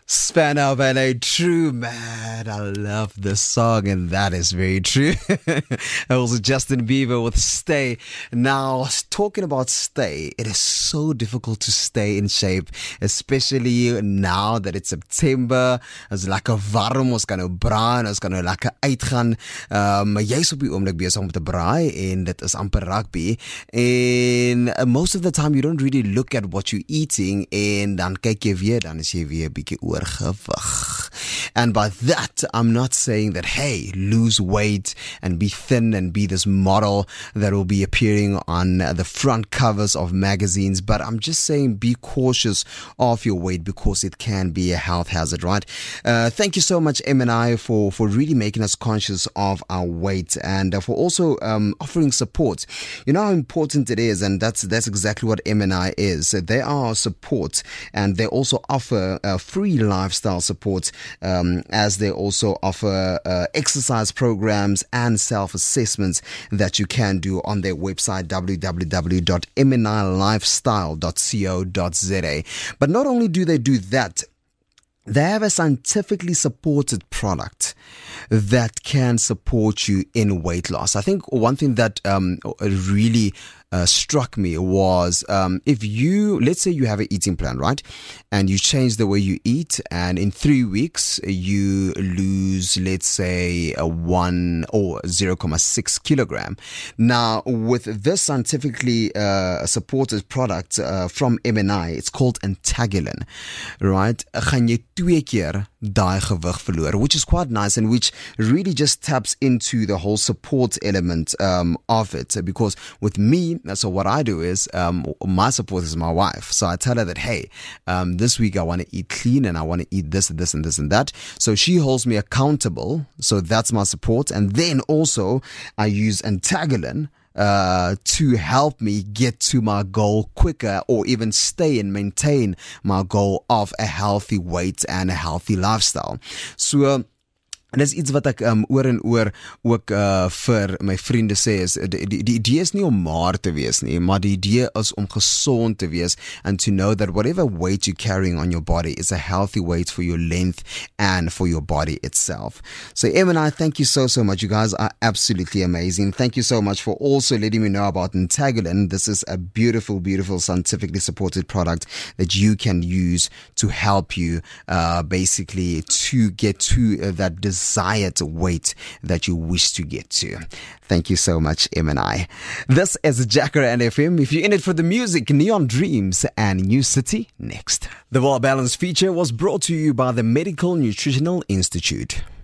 Spano and a true man. I love this song, and that is very true. That was Justin Bieber with Stay. Now, talking about stay, it is so difficult to stay in shape, especially now that it's September. As lekker warm, ons kan nou braai, ons kan nou lekker uitgaan. Maar jy is op die oomblik besig om te braai en dit is amper rugby. En most of the time you don't really look at what you're eating en dan kyk jy weer, dan is jy weer 'n bietjie oorgewig. And by that, I'm not saying that, hey, lose weight and be thin and be this model that will be appearing on the front covers of magazines. But I'm just saying be cautious of your weight because it can be a health hazard, right? Thank you so much, M&I, for really making us conscious of our weight and for also offering support. You know how important it is, and that's exactly what M&I is. They are support, and they also offer free lifestyle support, as they also offer exercise programs and self-assessments that you can do on their website www.mnilifestyle.co.za. But not only do they do that, they have a scientifically supported product that can support you in weight loss. I think one thing that really struck me was if you, let's say you have an eating plan, right? And you change the way you eat, and in 3 weeks you lose, let's say, 1 or 0.6 kilogram. Now, with this scientifically supported product from M&I, it's called Entagilin, right? Gaan jy 2 keer daai gewig verloor, which is quite nice and which really just taps into the whole support element of it. Because with me, so what I do is my support is my wife. So I tell her that, hey, this week I want to eat clean and I want to eat this and this and this and that. So she holds me accountable. So that's my support. And then also I use Entagilin to help me get to my goal quicker, or even stay and maintain my goal of a healthy weight and a healthy lifestyle. So en dis iets wat ek oor en oor ook vir my vriende sê is die idee is nie om maar te wees nie, maar die idee is om gesond te wees and to know that whatever weight you're carrying on your body is a healthy weight for your length and for your body itself. So Em and I, thank you so much. You guys are absolutely amazing. Thank you so much for also letting me know about Entagilin. This is a beautiful scientifically supported product that you can use to help you basically to get to that desired weight that you wish to get to. Thank you so much, M&I. This is Jacaranda FM. If you're in it for the music, Neon Dreams and New City next. The Well Balanced feature was brought to you by the Medical Nutritional Institute.